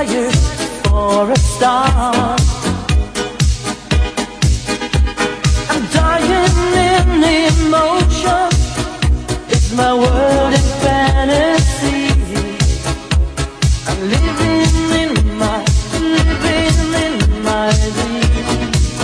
desire for a star. I'm dying in emotion. It's my world in fantasy. I'm living in my dream.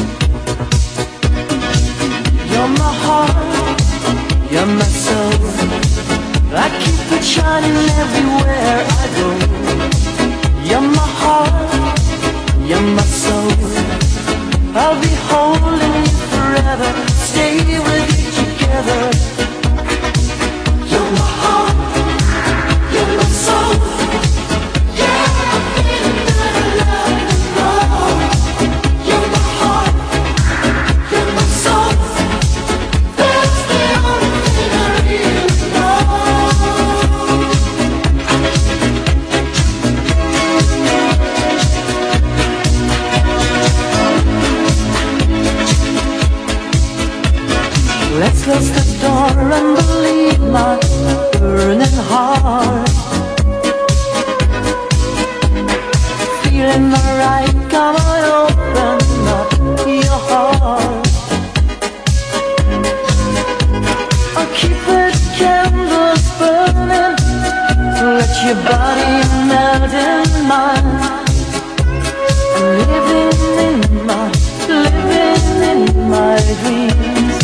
You're my heart, you're my soul. I keep it shining everywhere I go. You're my heart, you're my soul. I'll be holding you forever, stay with you together. You're my heart, you're my soul. Yeah, I feel that I love you more. You're my heart, you're my soul. That's the only thing I really know. Let's close the door and believe my burning heart. Feeling alright, come on, open up your heart. I'll keep the candles burning, let your body melt in mine. I'm living in my dreams.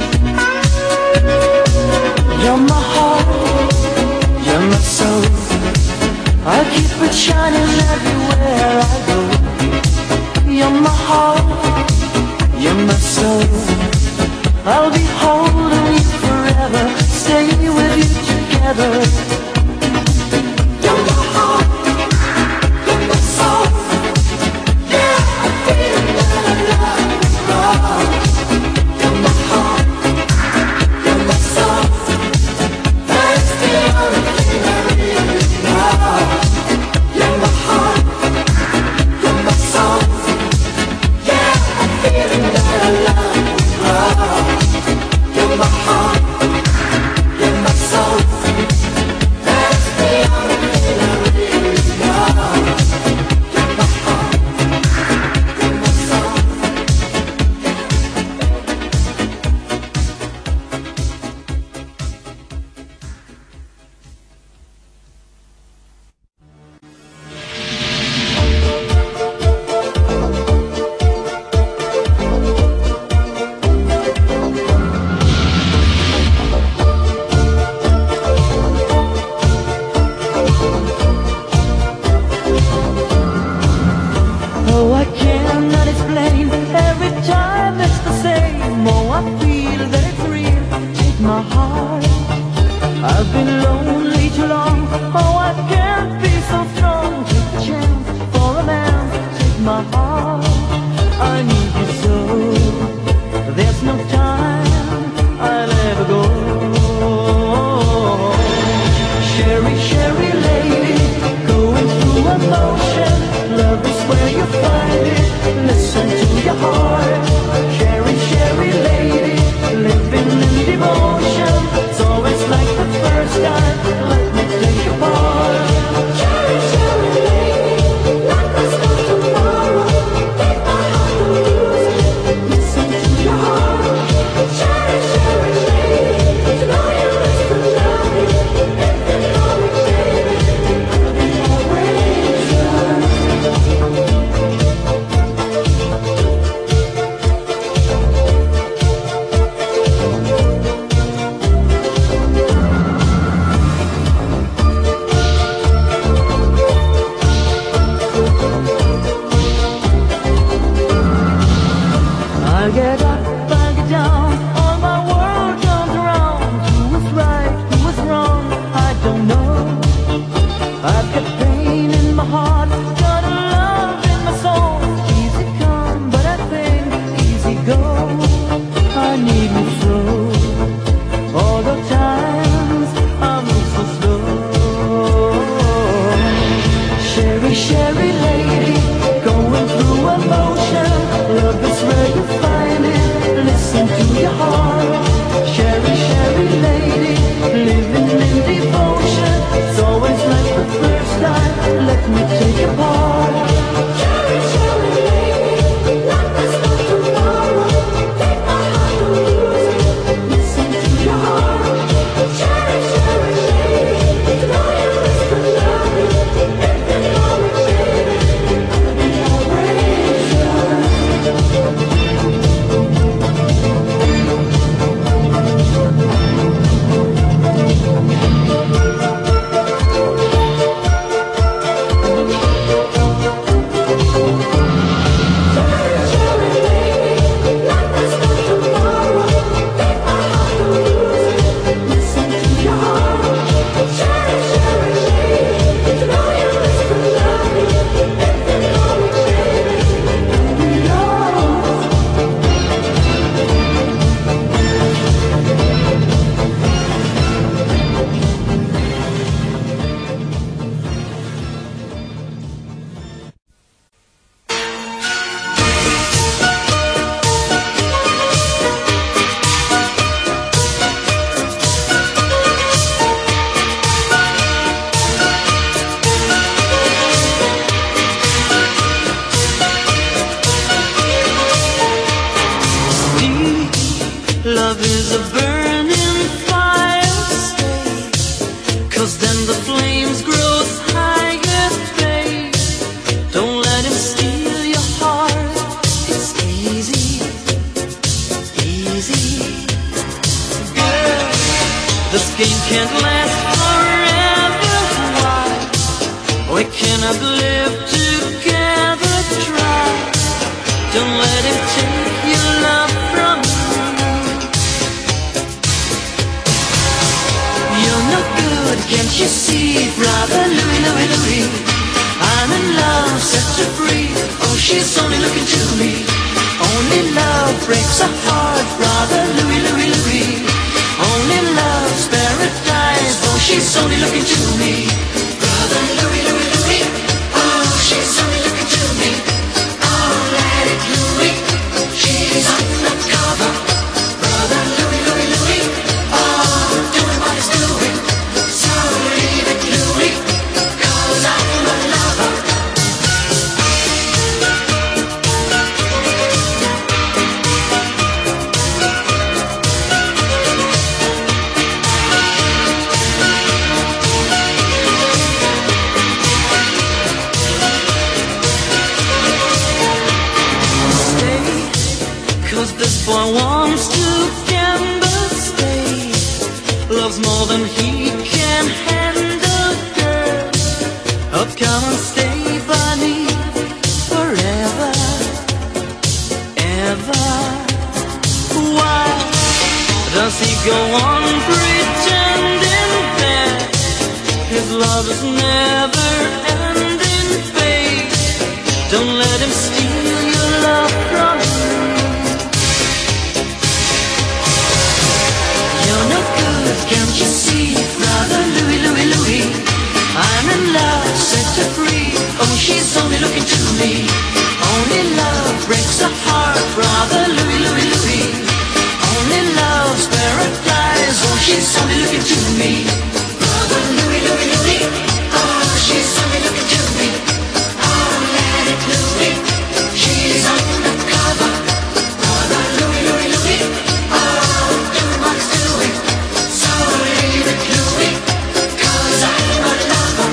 You're my heart, you're my soul. I'll keep it shining everywhere I go. You're my heart, you're my soul. I'll be holding you forever, stay with you together. You're my heart, you're my soul. Yeah, I feel that I love you more. You're my heart, you're my soul. That's the only thing I really know. You're my heart, you're my soul. Yeah, I feel that I love you more. You're my heart, you're my soul. That's the only thing I really know. You're my heart, you're my soul. Oh, I cannot explain. Every time it's the same. Oh, I feel that it's real. Take my heart. I've been lonely too long. Oh, I can't be so strong. Take a chance for a man. Take my heart. I need you so. There's no time. I'll ever go. Sherry, Sherry lady, going through emotion. Love is where you find it. Listen to your heart. Sherry, Sherry lady, living in devotion. It's always like the first time. Let me take cannot live together, try. Don't let him take your love from you. You're no good, can't you see, brother Louie, Louie, Louie? I'm in love, set her free. Oh, she's only looking to me. Only love breaks a heart, brother Louie, Louie, Louie. Only love's paradise. Oh, she's only looking to me. Brother Louie, Louie, Louie. Oh, she's only looking to me. Oh, let it Louie. She's undercover. Brother Louie, Louie, Louie. Oh, doing what he's doing. So leave it Louie, 'cause I'm a lover. This boy wants to gamble, stay. Loves more than he can handle, girl. Oh, come and stay by me forever, ever. Why does he go on pretending that his love is never ending, babe? Don't let him steal your love from you. Can't you see, brother Louie, Louie, Louie? I'm in love, set her free. Oh, she's only looking to me. Only love breaks a heart, brother Louie, Louie, Louie. Only love's paradise. Oh, she's only looking to me. Brother Louie, Louie, Louie. Oh, she's only looking to me. Oh, let it Louie. She's undercover. Brother Louie, Louie, Louie. Oh, doing what he's doing. Leave it Louie, 'cause I'm a lover.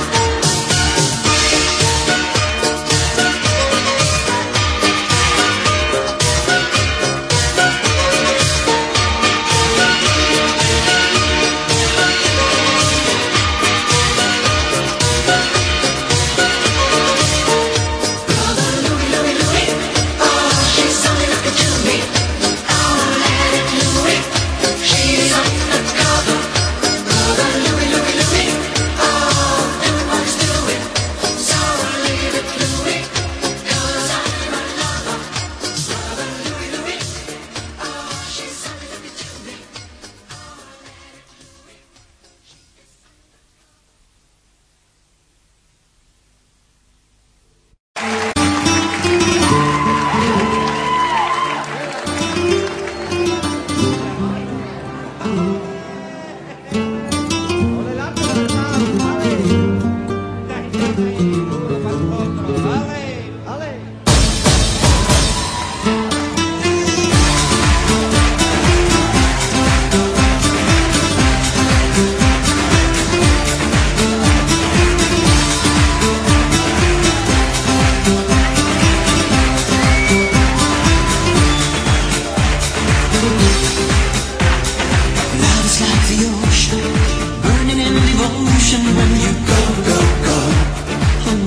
Brother Louie, Louie, Louie. Oh, she's only looking to me. Oh, let it Louie. She's undercover. Brother Louie, Louie, Louie. Oh, doing what he's doing. So leave it Louie, 'cause I'm a lover. Brother Louie, Louie. Oh, she's only looking to me. Love is like the ocean, burning in devotion when you go, go, go.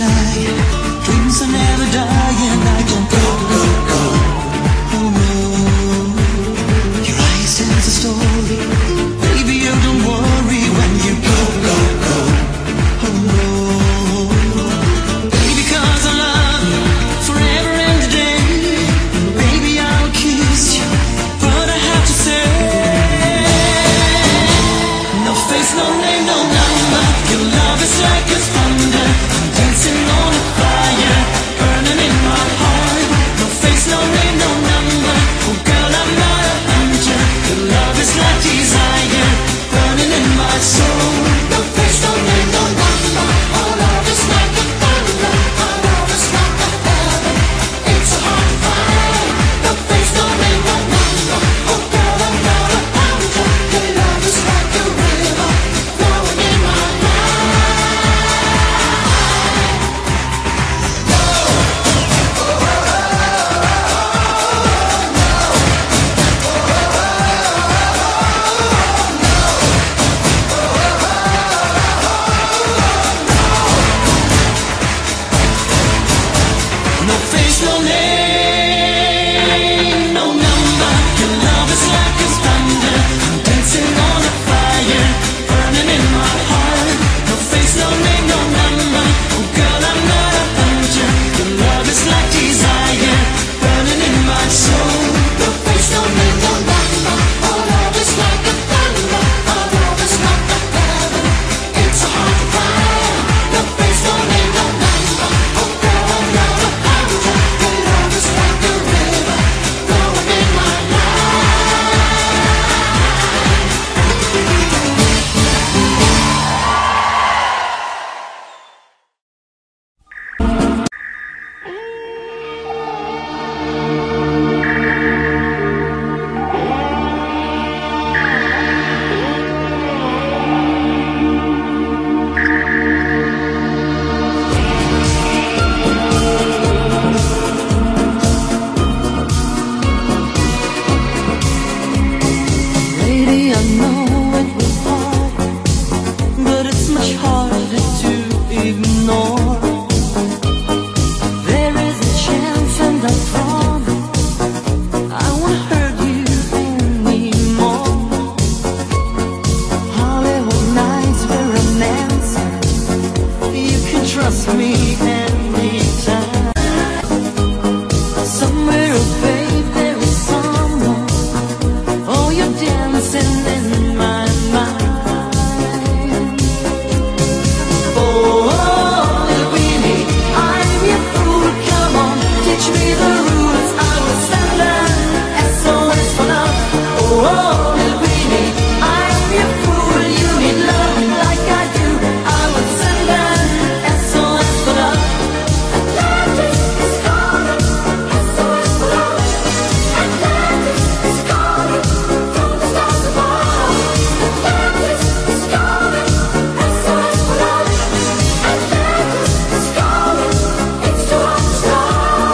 Dreams are never dying, I don't go, go, go. Oh no, your eyes tell the story. Baby, you don't worry when you go, go, go. Oh no, baby, 'cause I love you forever and a day. Baby, I'll kiss you, but I have to say, no face, no name, no number. Your love is like a thunder, I'm dancing on a fire, burning in my heart. No face, no name, no number. Oh girl, I'm not a hunter. Your love is like desire, burning in my soul. No face, no name, no number. Our love is like a thunder, our love is like a heaven. It's a hard to find. No face, no name, no number. Oh girl, I'm not a hunter. Your love is like a river, flowing in my no face, no name, no number. Your love is like a thunder, I'm dancing on a fire, burning in my heart. No face, no name, no number. Oh girl, I'm not a hunter. Your love is like desire, burning in my soul. No face, no name, no number. Our love is like a thunder, our love is like a heaven. It's so hard to find. No face, no name, no number. Oh girl, I'm not a hunter. Your love is like a river, flowing in my lady, I know it was hard, but it's much harder to ignore. There is a chance and I promise I won't hurt you anymore. Hollywood nights were an answer, you can trust me anytime. Somewhere, oh babe, there is someone. Oh, you're dancing in my mind. Oh, little Winnie, I'm your fool. Come on, teach me the rules. I will stand there, SOS for love. Oh, little Winnie, I'm your fool. You need love like I do. I will stand there, SOS for love. Atlantis is calling, SOS for love. Atlantis is calling, from the stars above. Atlantis is calling, SOS for love. Atlantis is calling, it's too hard to stop.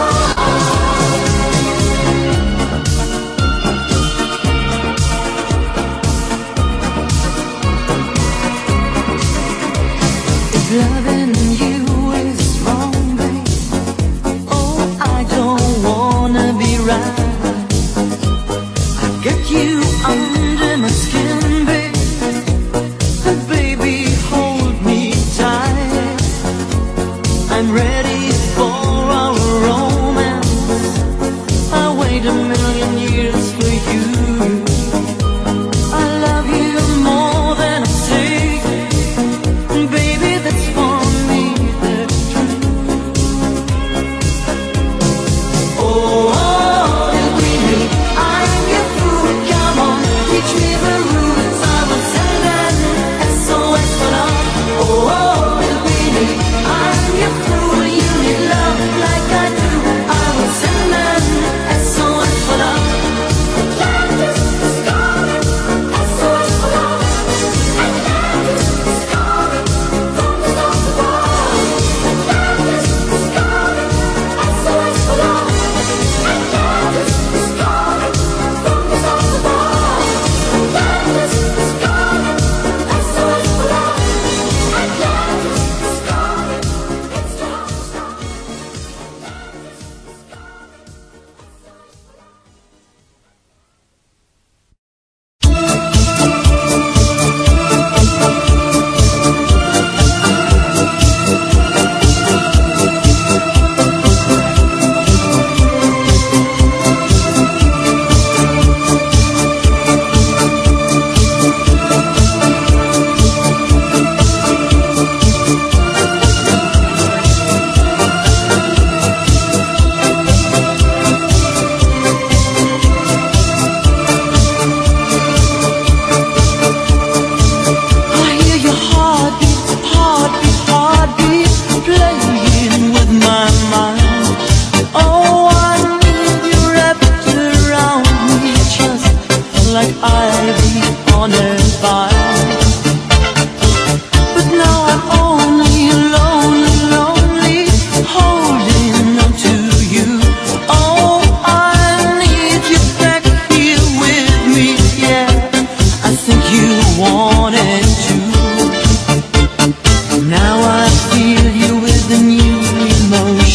If loving you is wrong, babe, oh, I don't wanna be right. I get you under my skin, babe, and baby, hold me tight. I'm ready for our romance. I wait a million years for you. I love you more than I take, and baby, that's for me the truth. Oh, little Winnie, I'm your fool. Come on, teach me the rules. I will send an SOS for love. Oh, little Winnie, I'm your fool. You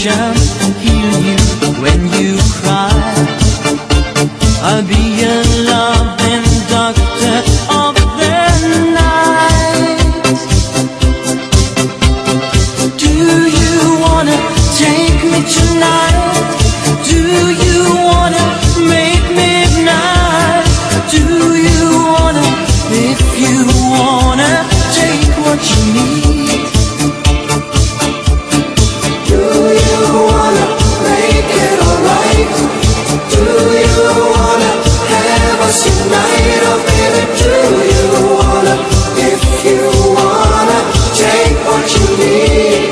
emotion, heal you when you cry. I'll be your loving doctor of the night. Do you wanna take me tonight? Do you wanna make midnight? Do you wanna, if you wanna, take what you need? Do you wanna make it alright? Do you wanna have us unite? Oh baby, do you wanna, if you wanna, take what you need?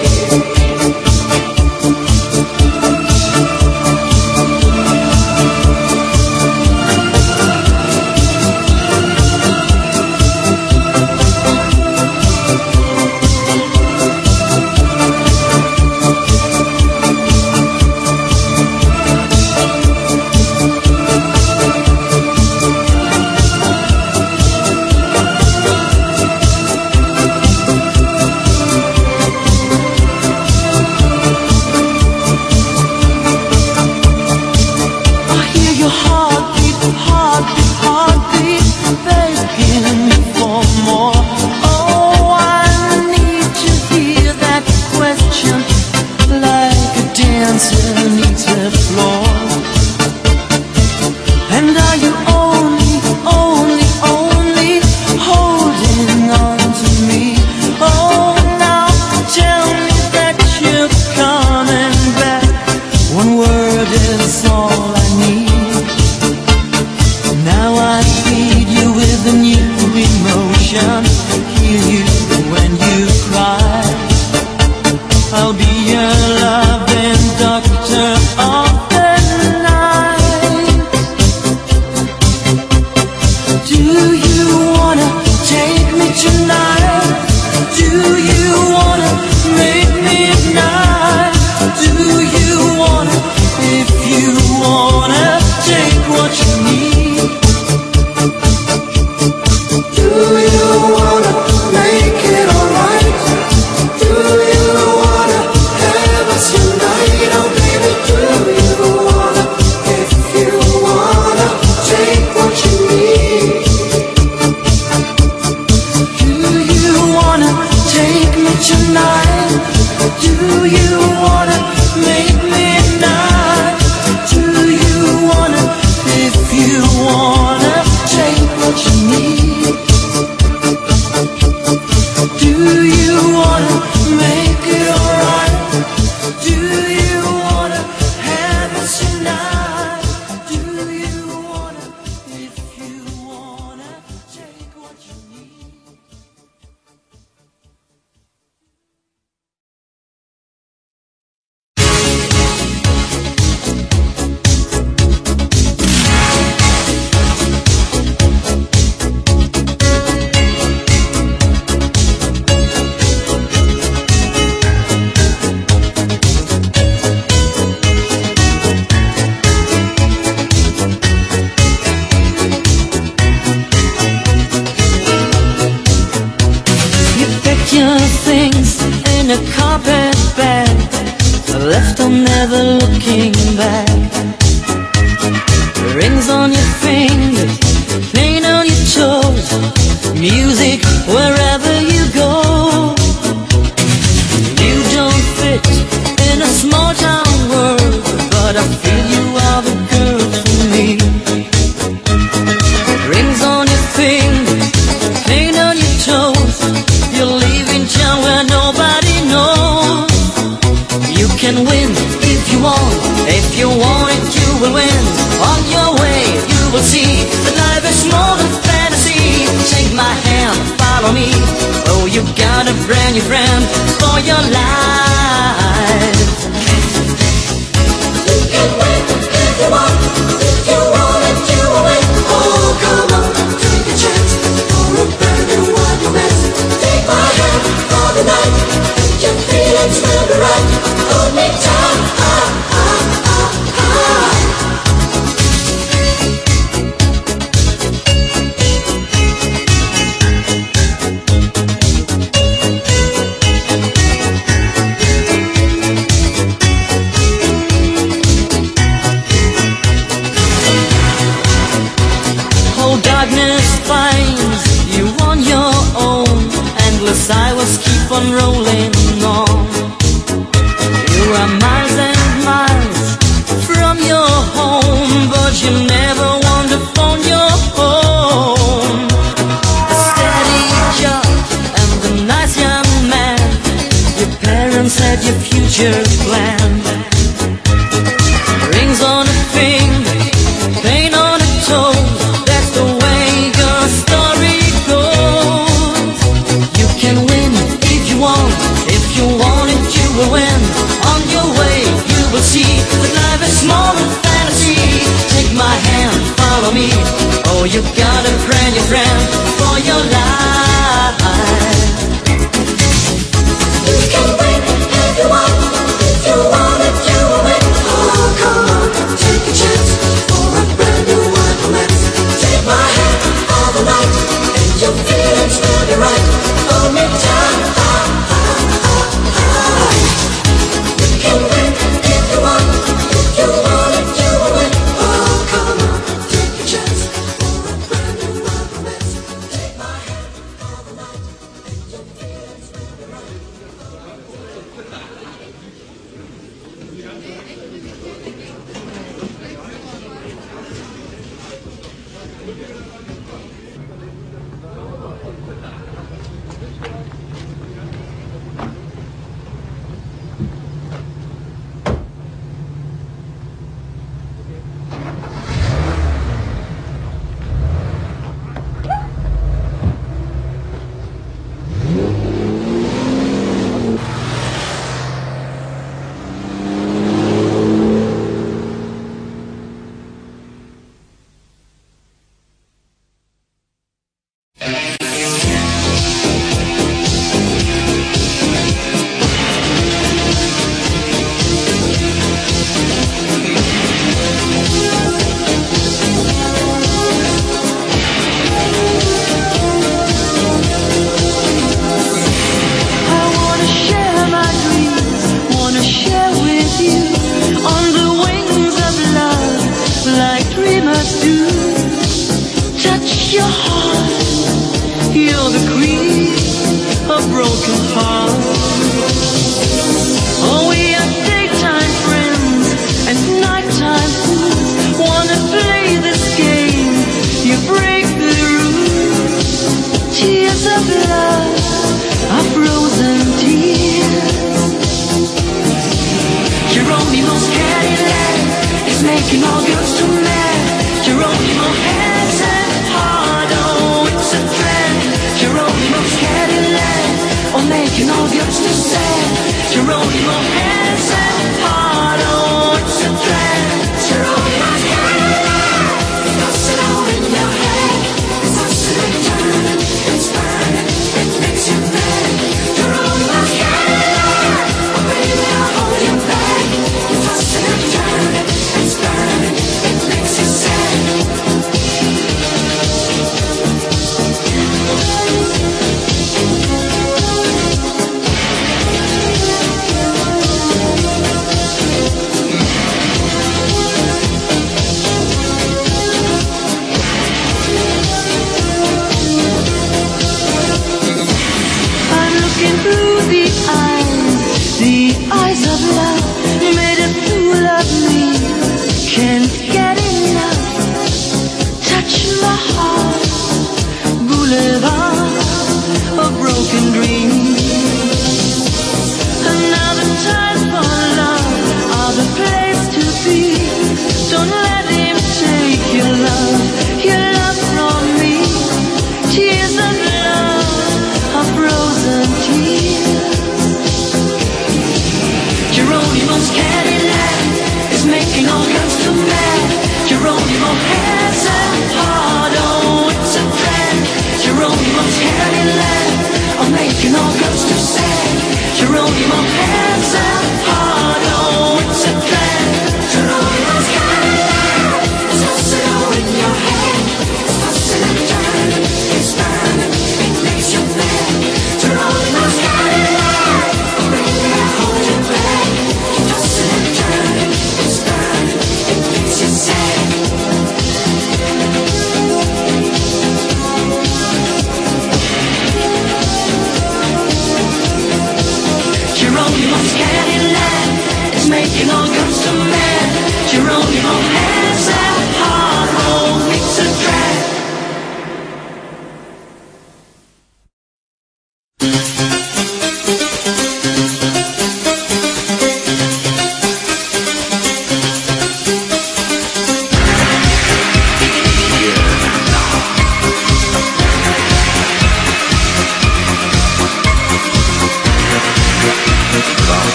are miles and miles from your home, but you never want to phone your home. A steady job and a nice young man, your parents had your future planned. Rings on a finger, pain on a toe, that's the way your story goes. You can win if you want, if you want it you will win. On your way you will see that life is more than fantasy. Take my hand, follow me, oh you got a friend, your friend for your life. You can win if you want, if you want it you will win. Oh come on, take a chance for a brand new one romance. Take my hand all the night and your feelings will be right. Hold me tight. You can win if you want, if you want it you will win. Oh come on, take a chance for a brand new one romance. Take my hand all the night and your feelings will be right.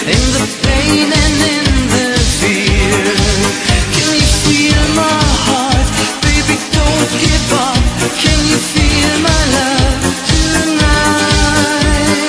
in the pain and in the fear. Can you feel my heart? Baby, don't give up. Can you feel my love tonight?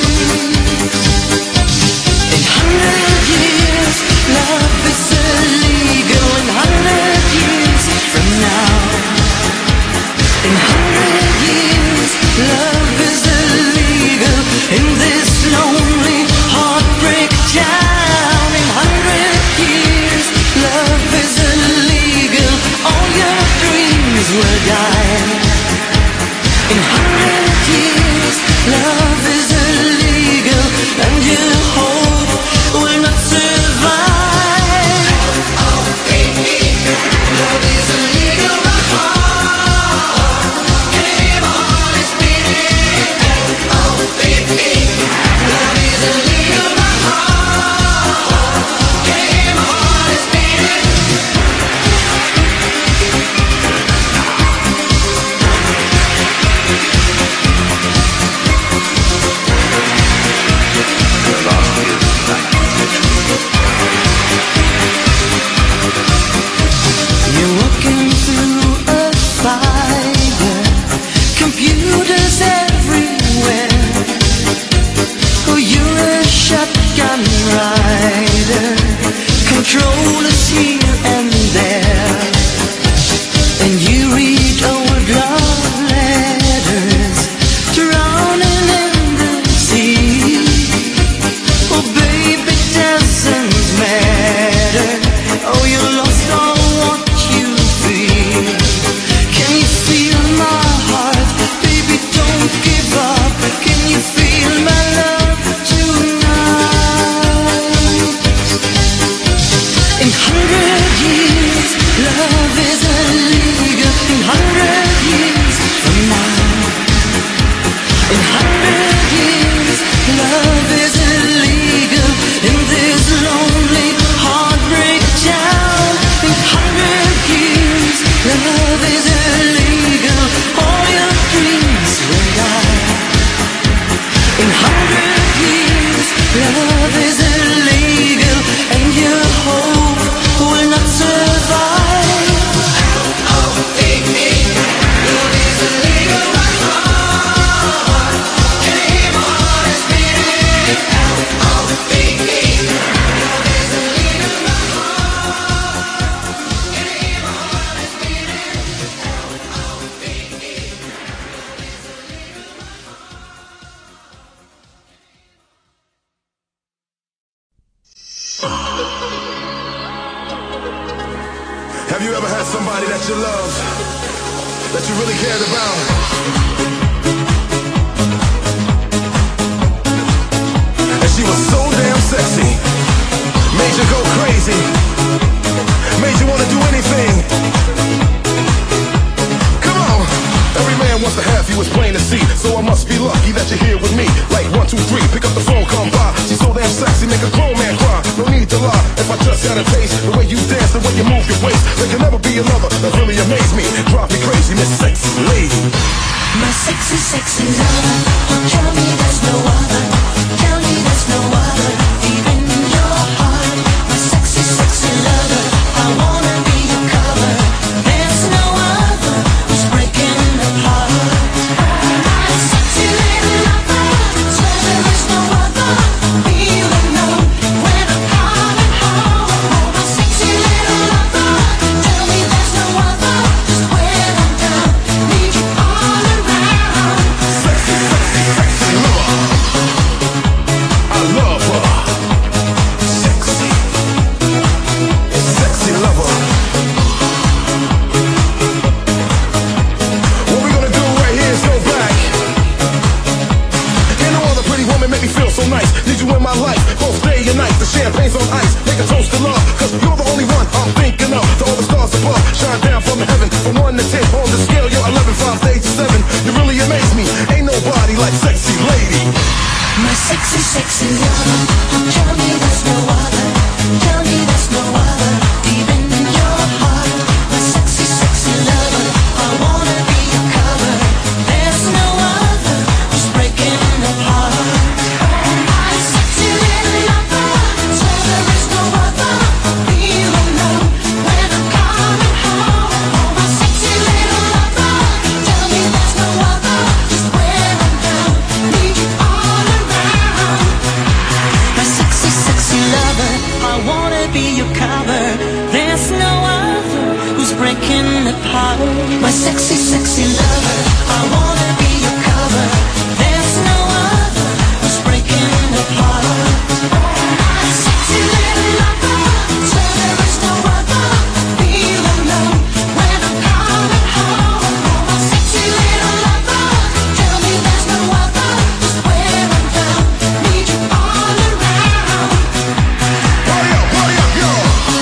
In 100 years, love is illegal. In 100 years from now, in 100 years, love is illegal in this lonely heartbreak town. In 100 years, love is illegal. All your dreams will die. In 100 years, love is illegal, and your hope will not survive. Oh, baby, love is illegal. My heart, can you hear my heart is beating? Oh, baby, love is illegal. My heart, can you hear my heart is beating? You're walking through a fire, computers everywhere. Oh, you're a shotgun rider, controllers here and there. And you read old love letters, drowning in the sea. Oh, baby, it doesn't matter. Oh, you lost all what you feel. Can you feel my heart? Baby, don't give up. Can you feel my love tonight? In 100 years, love is illegal. In 100 years from now, in 100 years, love is illegal in this lonely heartbreak town. In 100 years, love is illegal. All your dreams will die. In 100 years, love is illegal, and your hope will not survive. Oh, baby, love is illegal. My heart, can you hear my heart is beating? Oh, baby, love is illegal. My heart, can you hear my heart is beating? Oh, baby, love is Have you ever had somebody that you loved, that you really cared about? And she was so damn sexy, made you go crazy, made you want to do anything. Come on! Every man wants to have you, it's plain to see. So I must be lucky that you're here with me. Like 1, 2, 3, pick up the phone, come by. She's so damn sexy, make a grown man cry. No need to lie, if I just had a taste, the way you dance, the way you move your waist, there can never be another that really amaze me. Drive me crazy, Miss Sexy Lady. my sexy, sexy lover. Tell me there's no other. Tell me there's no other. Deep in your heart, my sexy, sexy lover. I wanna be your cover. There's no other who's breaking apart. My sexy little lover. Swear there is no other. Feel alone when I'm coming home. My sexy little lover. Tell me there's no other. Just when I'm down, need you all around. Sexy, sexy, sexy lover. I love her. Sexy, sexy lover. What we gonna do right here is go back. Ain't no other pretty woman make me feel so nice. Need you in my life, both day and night. The champagne's on ice, make a toast to love. Cause you're the only one I'm thinking of. To all the stars above, shine down from heaven. From 1 to 10 on the scale, you're 11, 5 to 8 to 7. You really amaze me, ain't nobody like Sexy Lady. My sexy, sexy lover. Tell me there's no other. Tell me there's no other. Deep in your heart, my sexy, sexy lover. I wanna be your cover. There's no other who's breaking apart. My sexy little lover. My sexy, sexy lover, I wanna be your cover. There's no other who's breaking apart. My sexy little lover, swear there is no other. Feel alone when I'm coming home. My sexy little lover, tell me there's no other. Just where I'm down, need you all around. Party up, yo!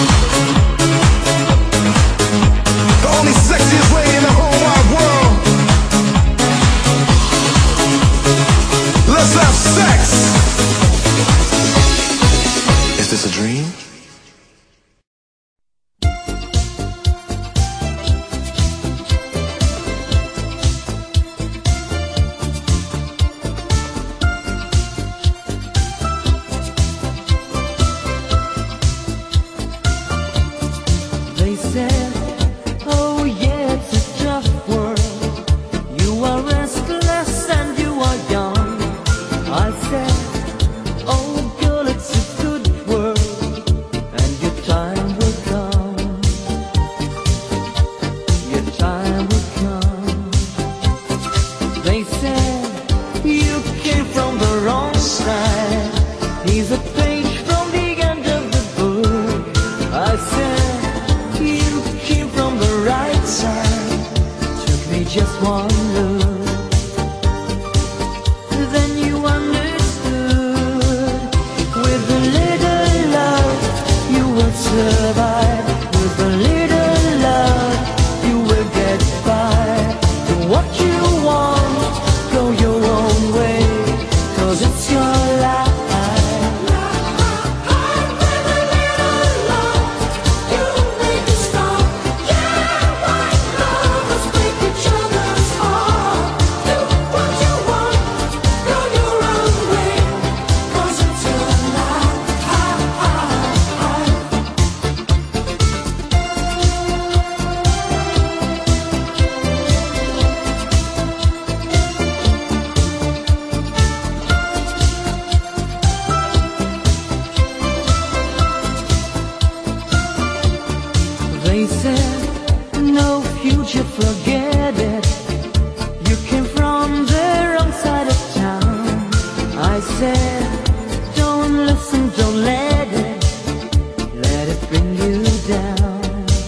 The only sexiest lady in the whole wide world. Let's have sex! Is this a dream? They said, oh yeah, it's a tough world. You are restless and you are young. I said, oh girl, it's a good world, and your time will come. Your time will come. They said, you came from the wrong side. He's a page from the end of the book. I said, you came from the right side. Took me just one look. Then you understood. With a little love, you will survive. With a little love, you will get by. Do what you want, go your own way, 'cause it's your life. They said, no future, forget it. You came from the wrong side of town. I said, don't listen, don't let it bring you down.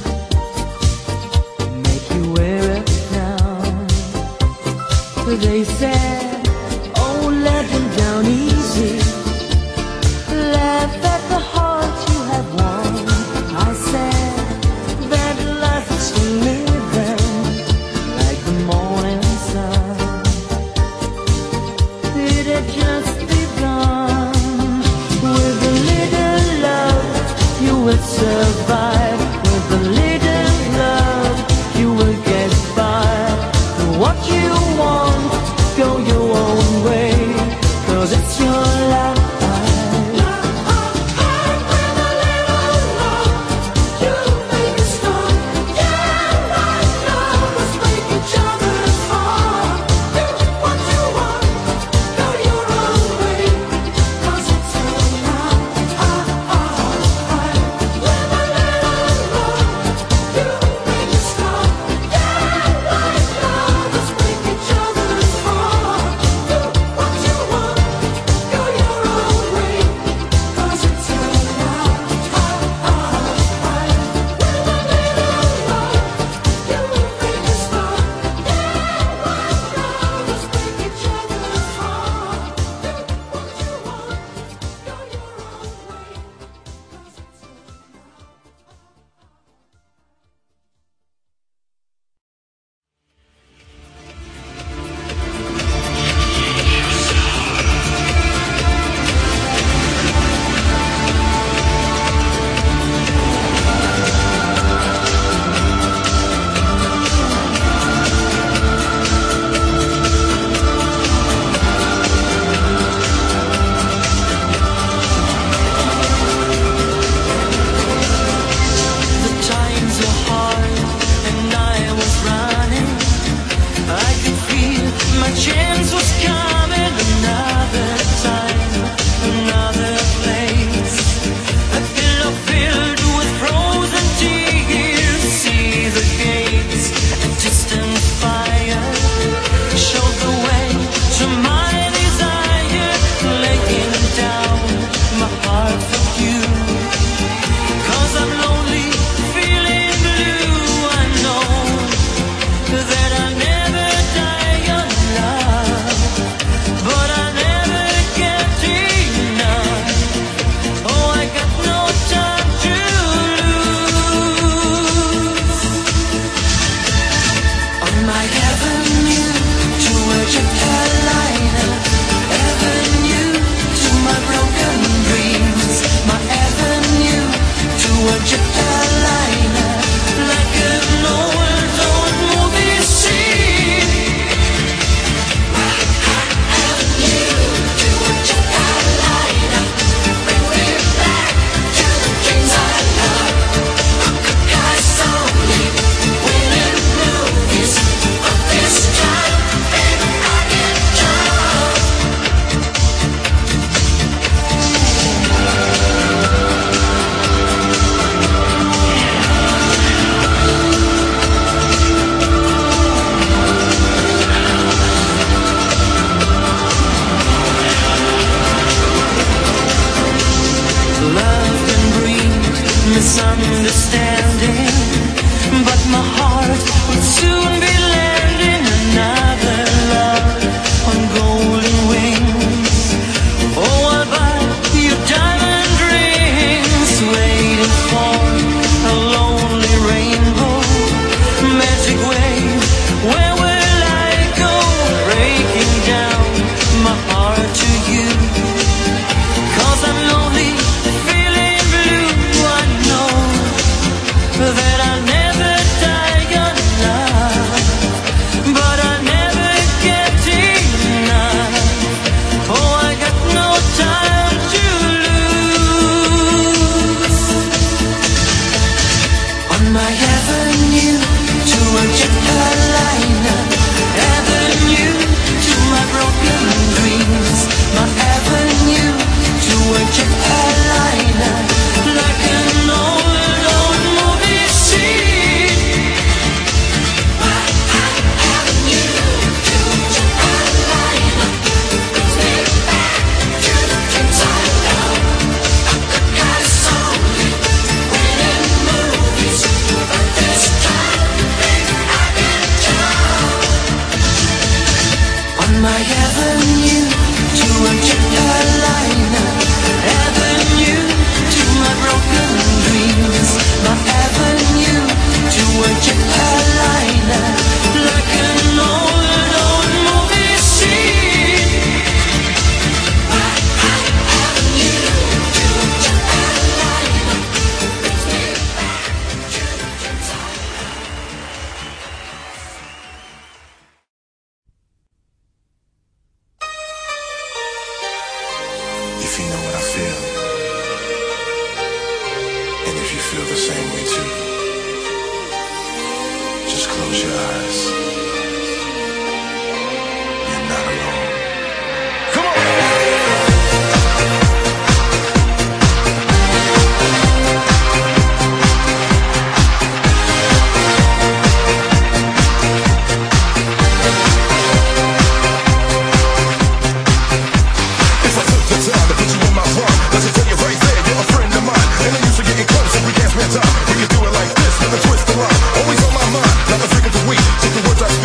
Make you wear a crown. They said, oh, let them down easy. Laugh at the heart you have won. I said, that life is for living, like the morning sun. It had just begun. With a little love, you will survive. With a little love, you will get by. Do what you want, go your own way, 'cause it's your life. Love can breed misunderstanding, but my heart would soon be landing another love on golden wings. Oh, I'll buy you diamond rings, waiting for a lonely rainbow, magic wave. Where will I go? Breaking down my heart to you, 'cause I'm lonely, feeling blue. I know that I'll never die young enough, but I'll never get enough. Oh, I got no time to lose. On my avenue to a jet airliner, avenue to my broken dreams, my avenue to a jet airliner, like an old movie scene. My avenue to a jet airliner brings me back to the dreams I love. A good guy's only winning movies, but this time thing I can tell. On my avenue to a jet airliner, avenue to my broken dreams, my avenue to a jet airliner, like an old movie scene. My avenue to a jet airliner brings me back to the dreams I love. If you know what I feel, and if you feel the same way too, just close your eyes. You're not alone. Come on! If I took the time to put you in my prime, does it tell you right there you're a friend of mine? And I'm used to getting close and we can't spend time. We can do it like this with a twist of line. Always on my mind, not the trick of the week. Take the words I speak.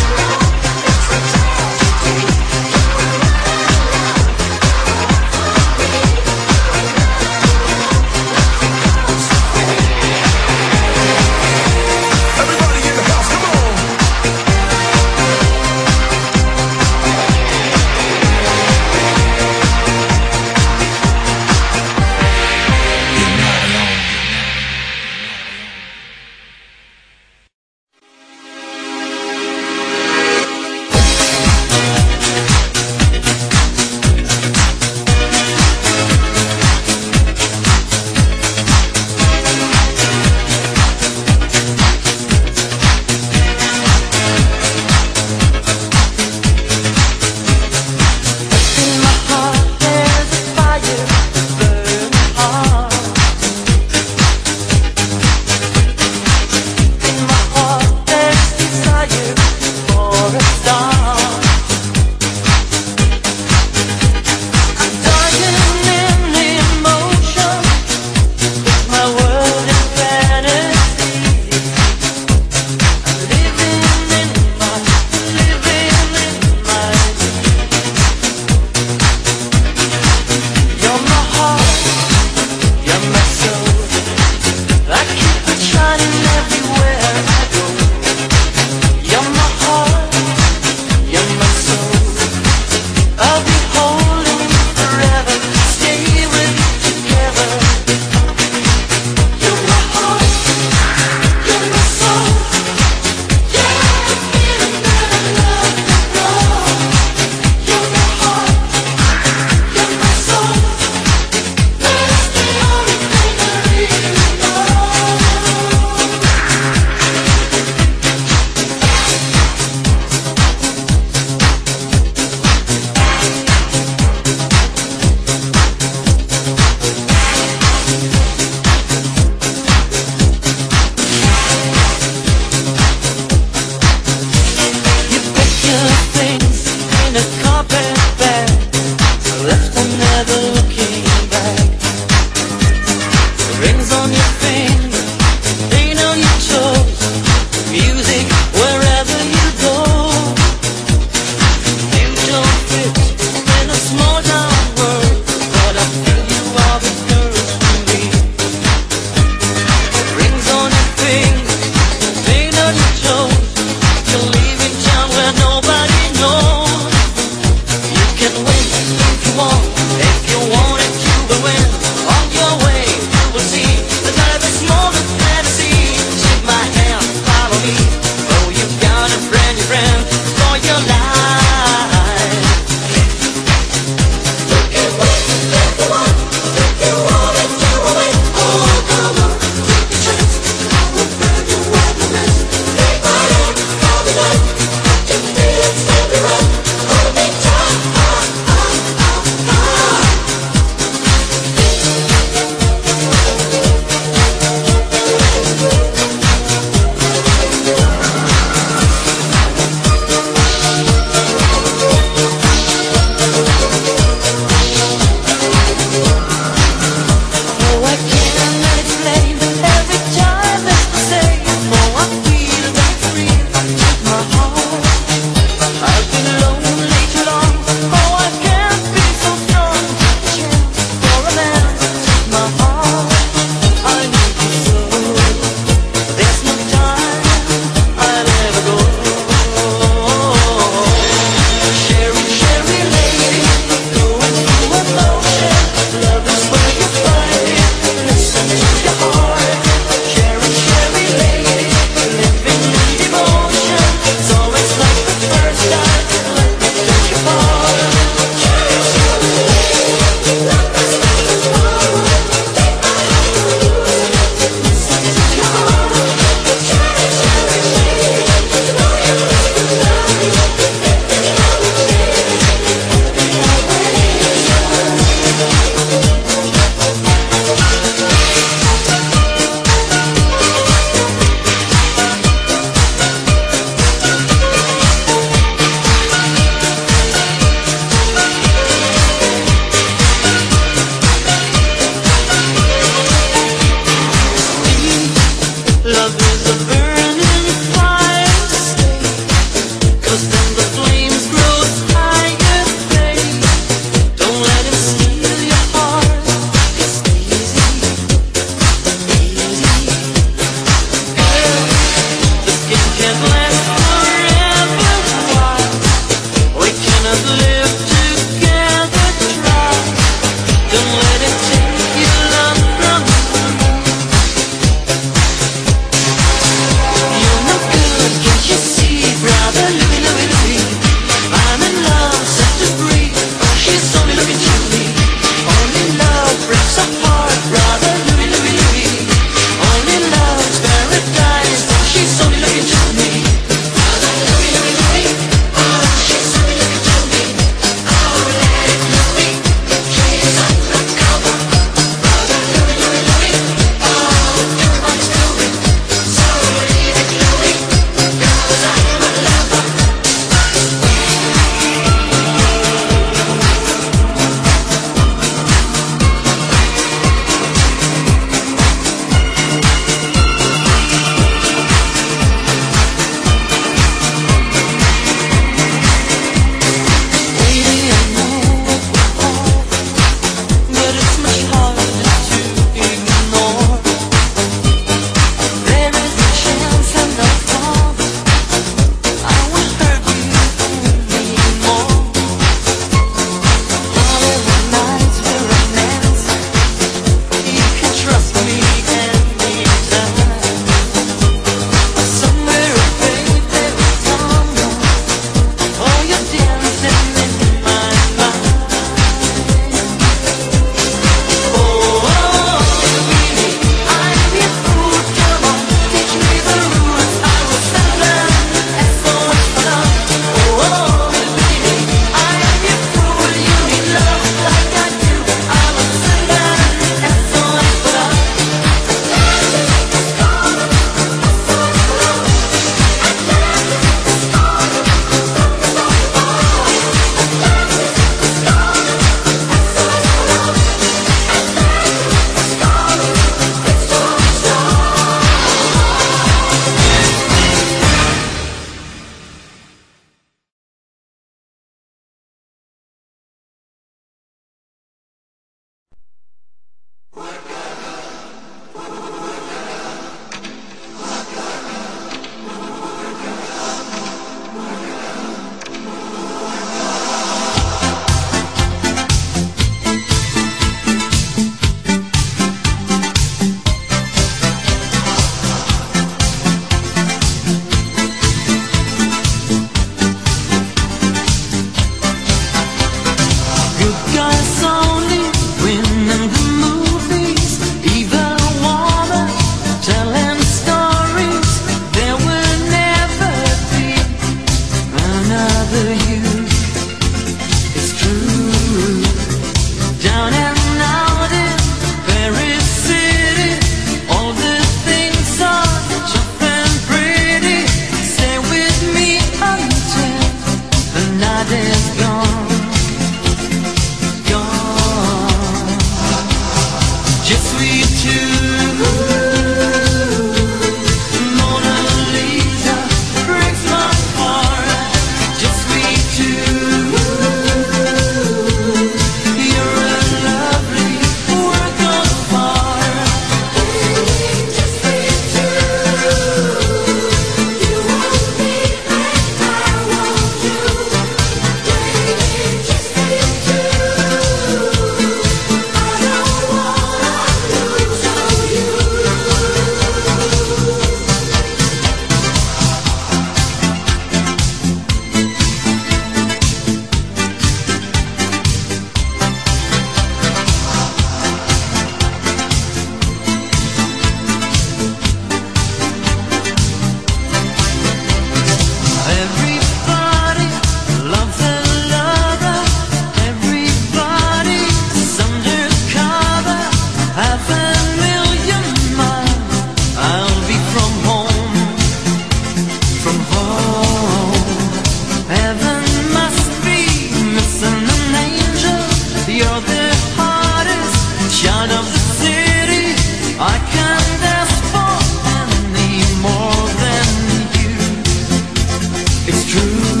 I can't ask for any more than you. It's true,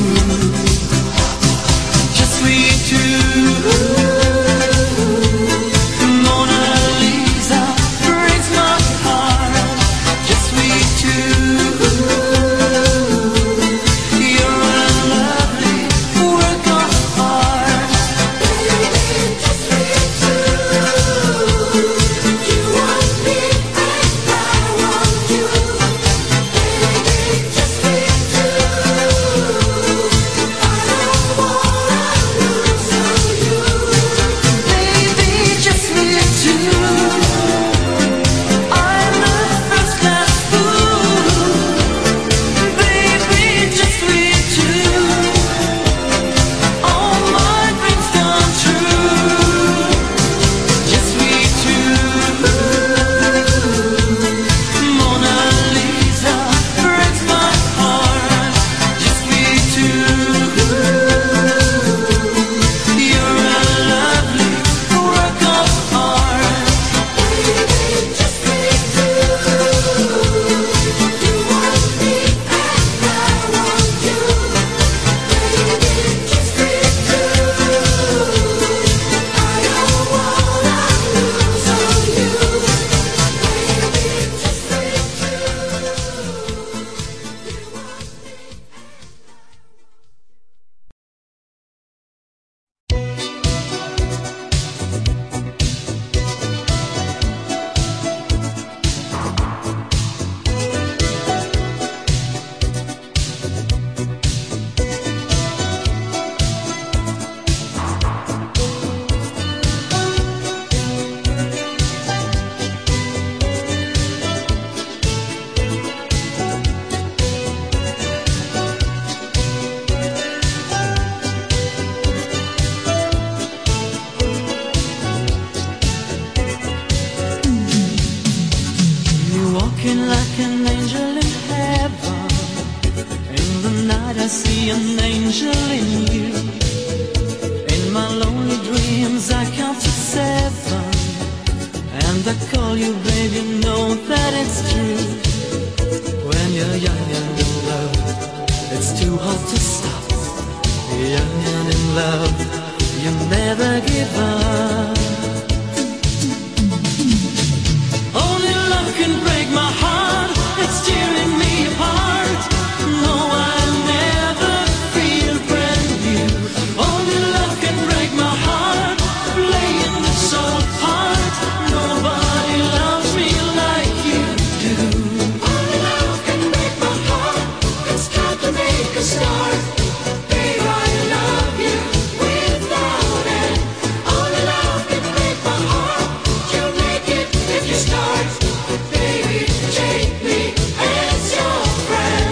just we two. Mona Lisa breaks my heart, just we two. You're a lovely work of art. Baby, just we two. You want me and I want you. Baby, just we two. I don't wanna lose you. Baby, just we two. I'm the first class fool. Baby, just we two. All my dreams come true. Just we two. Mona Lisa breaks my heart. Just we two. You're a lovely work of art. Baby, just we two. You want me and I want you. Baby, just we two. I don't wanna lose you. Baby, just we You're walking like an angel in heaven. In the night I see an angel in you. In my lonely dreams I count to 7. And I call you baby, know that it's true. When you're young and in love, it's too hard to stop. Young and in love, you never give up. Only love can break my heart. It's tearing me apart. No, I'll never feel brand new. Only love can break my heart, playing the soul apart. Nobody loves me like you do. Only love can break my heart. It's time to make a start. Babe, I love you without end. Only love can break my heart. You make it if you start. Baby, take me as your friend.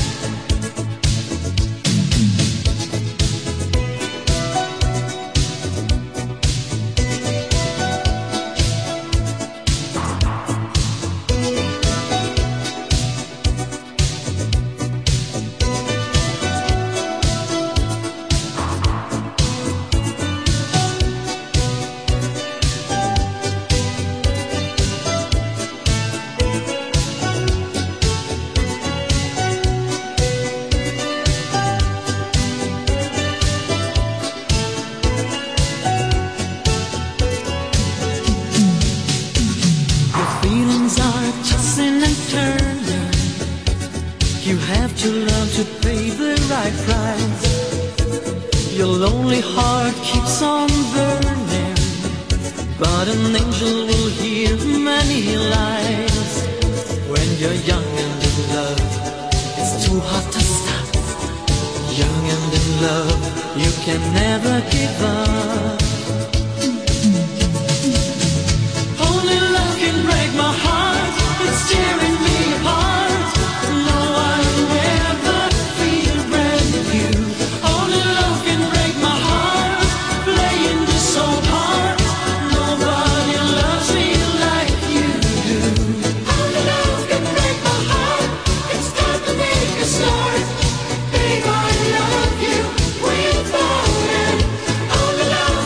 Your feelings are tossing and turning. You have to learn to pay the right price. Your lonely heart keeps on burning, but an angel will hear many lies. When you're young and in love, it's too hard to stop. Young and in love, you can never give up. Only love can break my heart. It's tearing me apart. No, I'll never feel brand new. Only love can break my heart, playing this so hard. Nobody loves me like you do. Only love can break my heart. It's time to make a start. Babe, I love you without end. Only love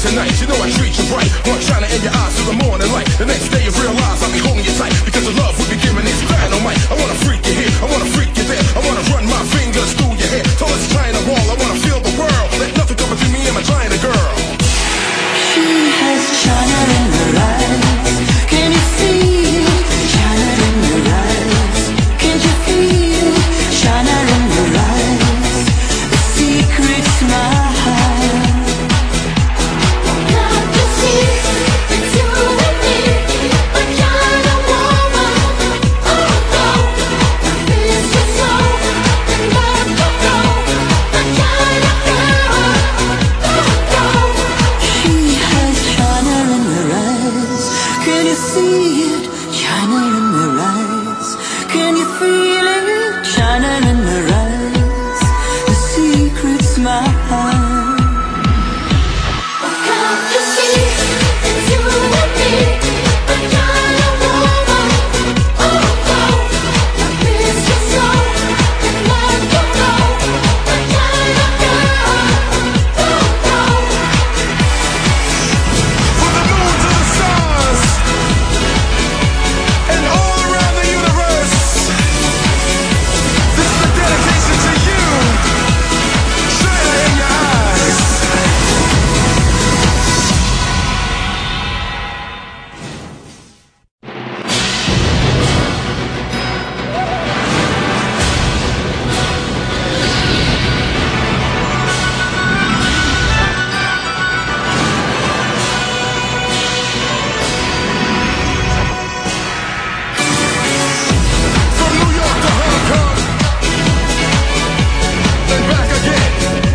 tonight. You know I treat you right. One trying to end your eyes till the morning light. The next day you realize I'll be holding you tight because the love we'll be giving is dynamite. I wanna freak you here, I wanna freak you there. I wanna run my fingers through your hair. Tell us China wall, I wanna feel the world. Let nothing come between me and my China girl. She has China in her eyes. Can you see China in her eyes? Can't you feel China in her eyes? The secret smile. Can't you see it's you and me, a China woman? Oh no, this is so, and let you go, a China girl. Oh no. She has China in her eyes. Can you see it? China in her eyes. Can you feel it? China in her eyes. The secret smile. Can't you see it's you and me, a China woman? Oh no, this is so, and let you go, a China girl. Oh no. From the moon to the stars and all around the universe, this is a dedication to you. China in your eyes. From New York to Hong Kong and back again.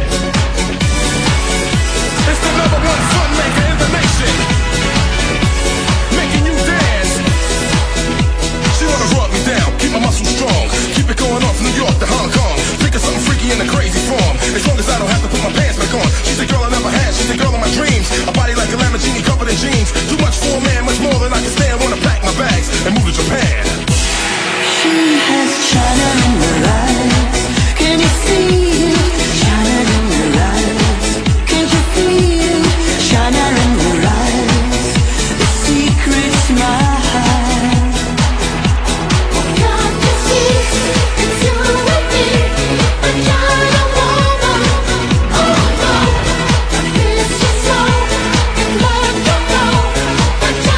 It's the number one fun maker in the nation, making you dance. She wanna rub me down, keep my muscles strong, keep it going on from New York to Hong Kong. Think of something freaky in a crazy form, as long as I don't have to put my pants back on. She's a girl I never had, she's a girl of my dreams. A body like a Lamborghini covered in jeans. Too much for a man, much more than I can stand. Wanna pack my bags and move to Japan. She has China in her eyes. Can you see it? China in her eyes. Can't you feel China in her eyes? The secret smile. Can't you see it's you and me, a China woman? Oh no, this is so, and let you go, a China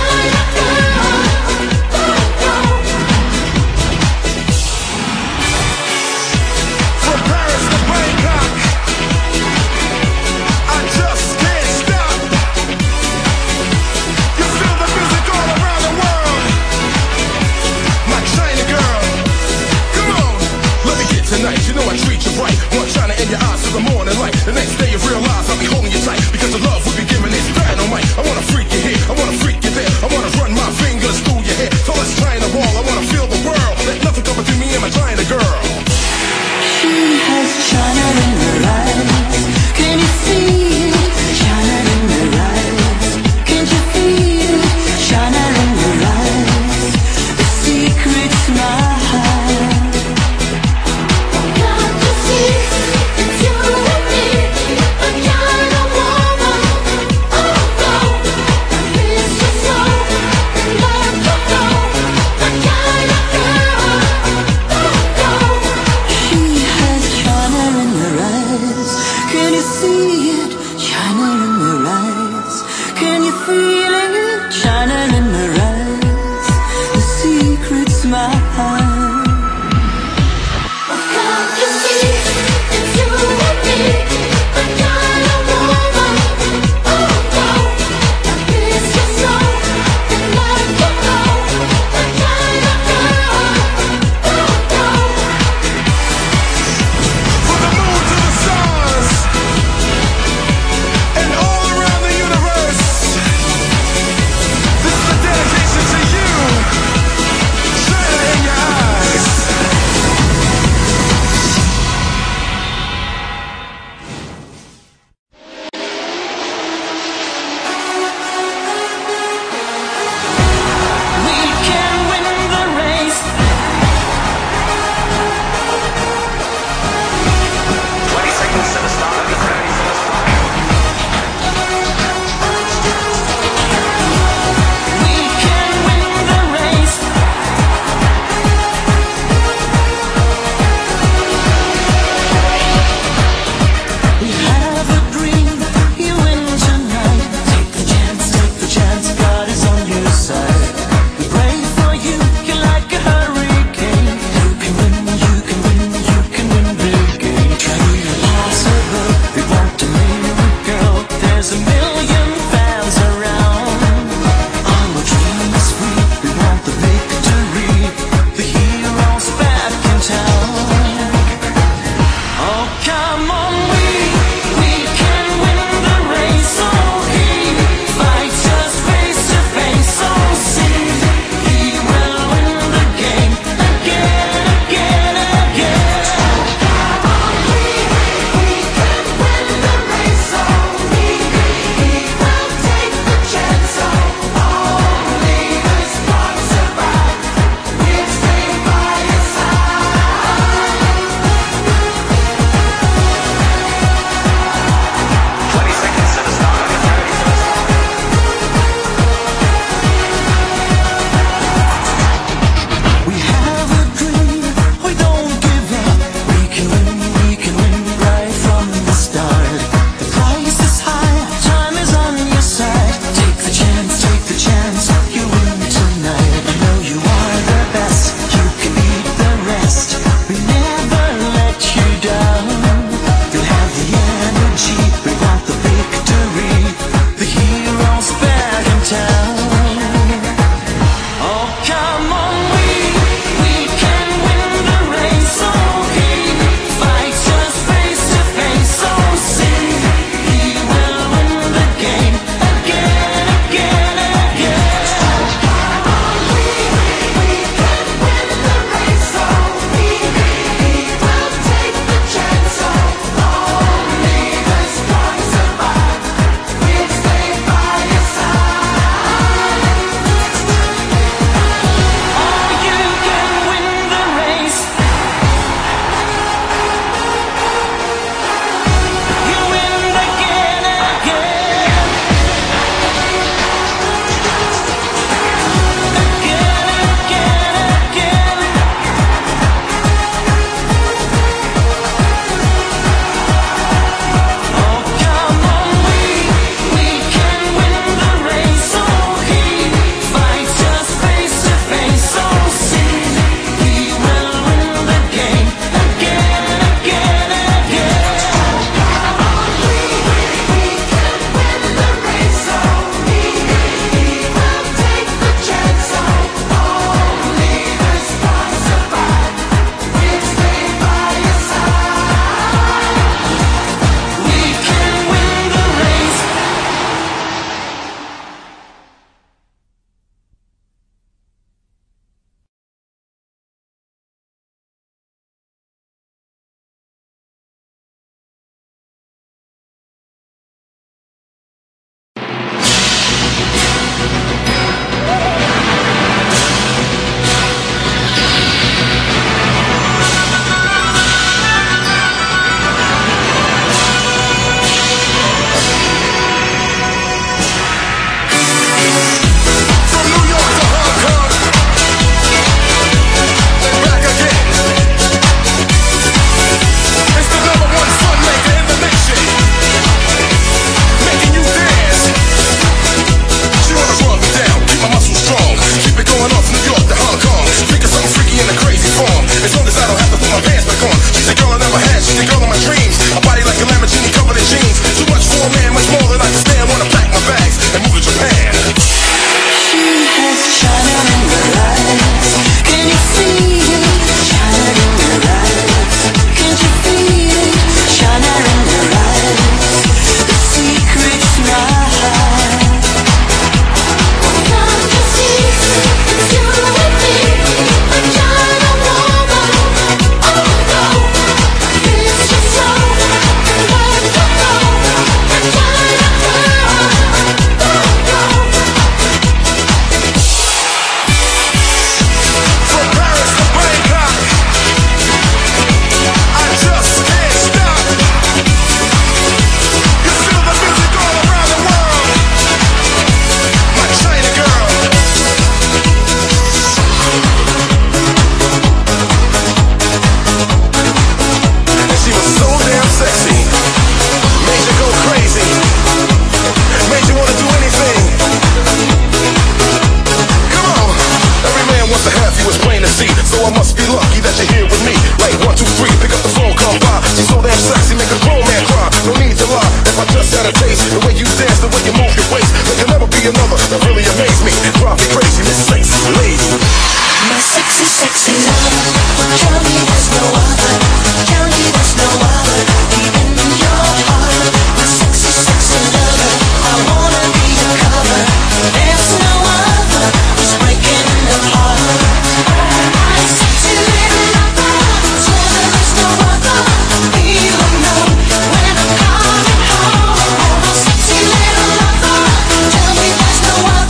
had a taste. The way you dance, the way you move your waist. There can never be another that really amazed me. Drive me crazy, this sexy lady. My sexy, sexy lover. Tell me there's no other. Tell me there's no other. Even in your heart. My sexy, sexy lover. I wanna be your cover. There's no other who's breaking the heart. My sexy little lover. Swear there is no other. Even know when I'm coming home. My sexy little lover. Tell me there's no other.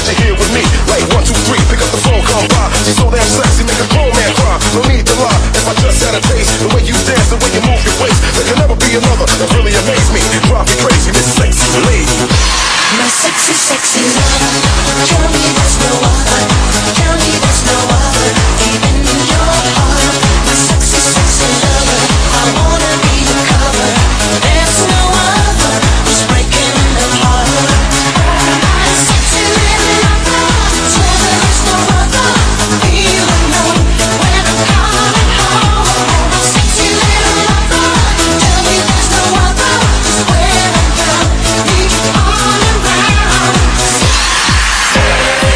that you're here with me. Like 1, 2, 3, pick up the phone, come by. She's so damn sexy, make a grown man cry. No need to lie, if I just had a taste, the way you dance, the way you move your waist, there can never be another that really amazed me. Drive me crazy, this sexy lady. My sexy, sexy lover, tell me there's no other, tell me there's no other, even in your heart. My sexy, sexy lover, I wanna be your cover. There's no other who's breaking the heart. My sexy little lover, tell me there's no other, feel alone when I'm coming home. My sexy little lover, tell me there's no other, when I'm down, need you all around.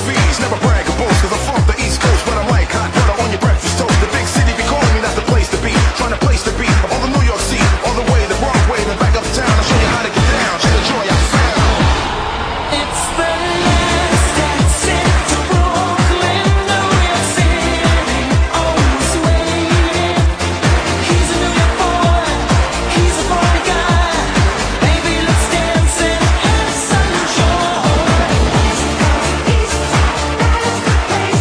fees. Never brag or boast, cause I'm from the East Coast, but I'm like hot butter on your breakfast toast. The big city be calling me, that's the place to be. Trying to place the beat on the New York Sea, all the way, the Broadway, then back uptown. I'll show you how to get down. Share the joy I found. It's the last dance in Brooklyn, New York City, always waiting. He's a New York boy, he's a boy guy. Baby, let's dance and have some joy. East Coast, that is the place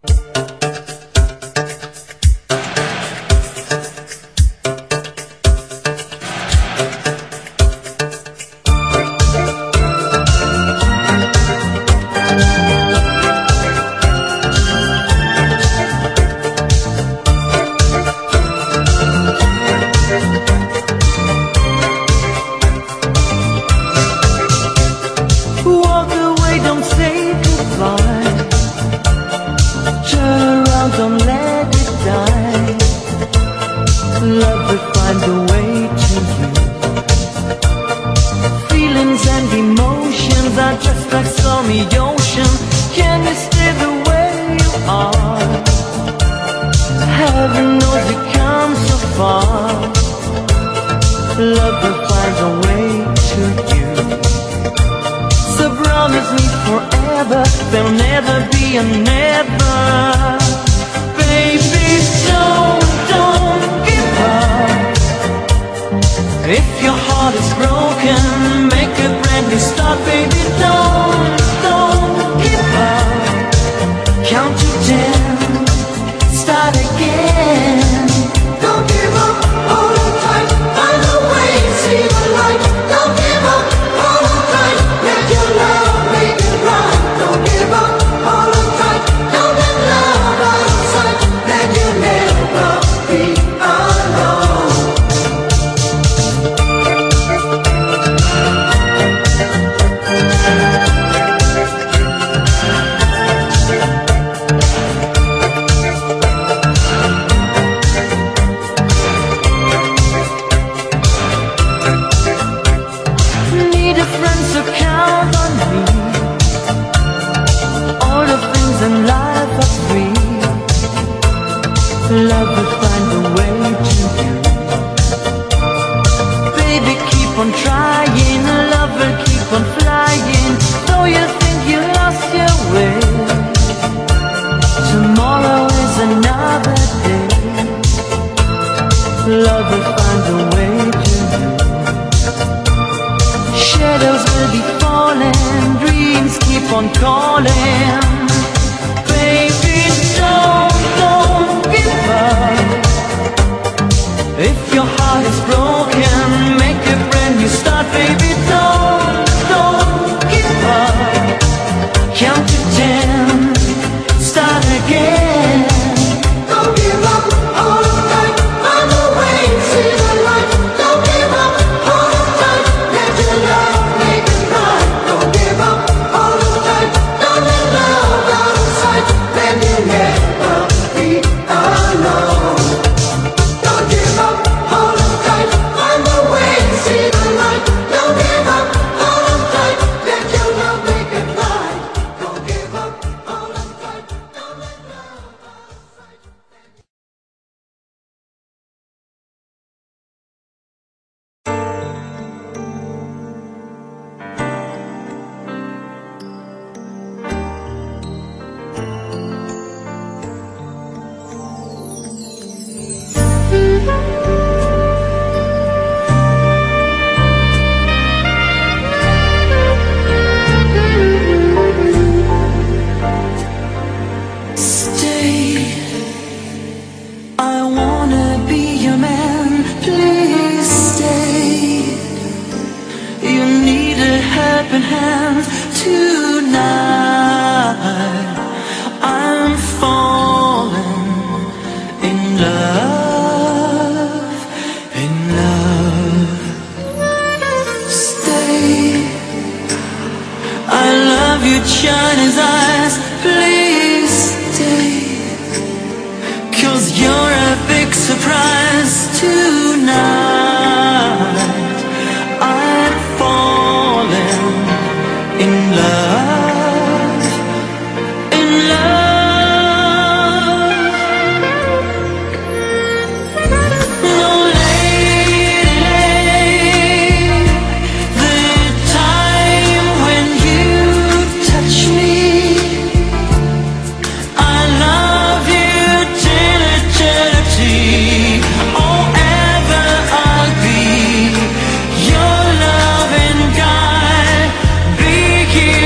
Here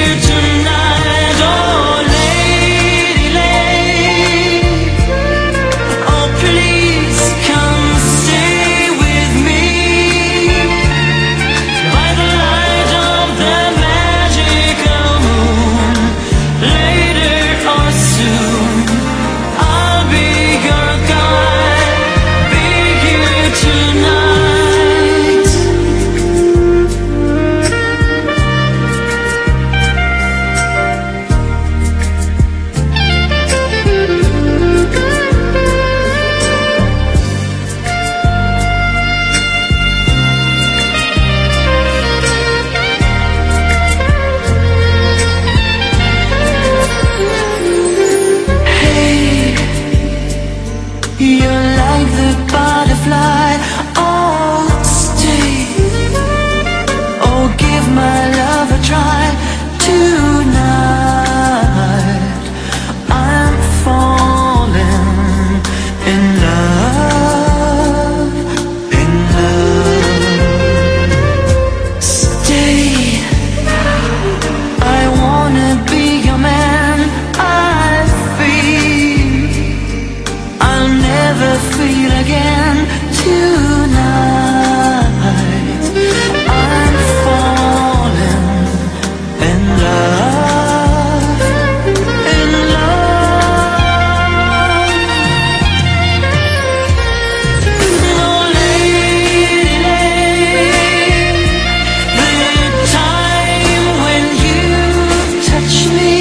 Oh, give my love a try tonight. I'm falling in love, in love. Stay, I wanna be your man. I feel I'll never feel again tonight. I'm falling in love, in love. Oh, lady, the time when you touch me,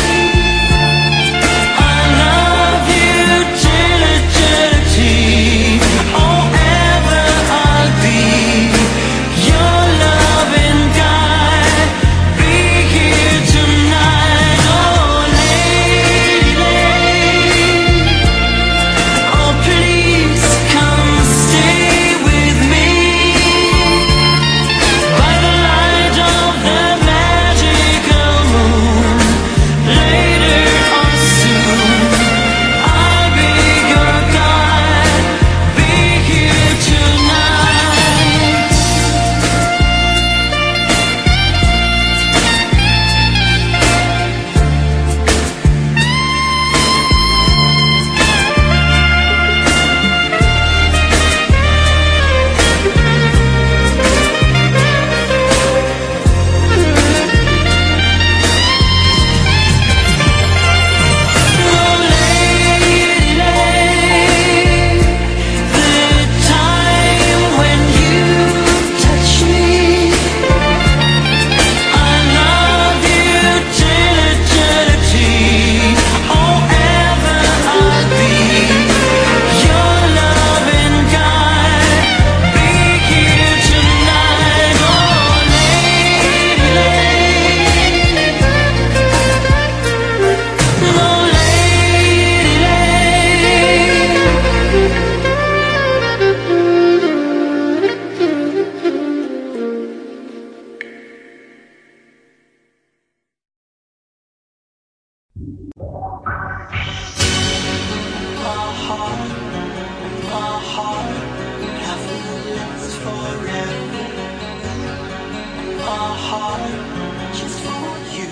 I love you till eternity. Oh, ever I'll be your loving guide. Be here tonight. Oh, lady, oh, please come stay with me by the light of the magical moon. Later or soon, I'll be your guide. Be here tonight. Oh, lady, the time when you touch me, I love you till eternity. Oh, ever I'll be your loving guide. Be here tonight. Oh, lady, oh, just for you.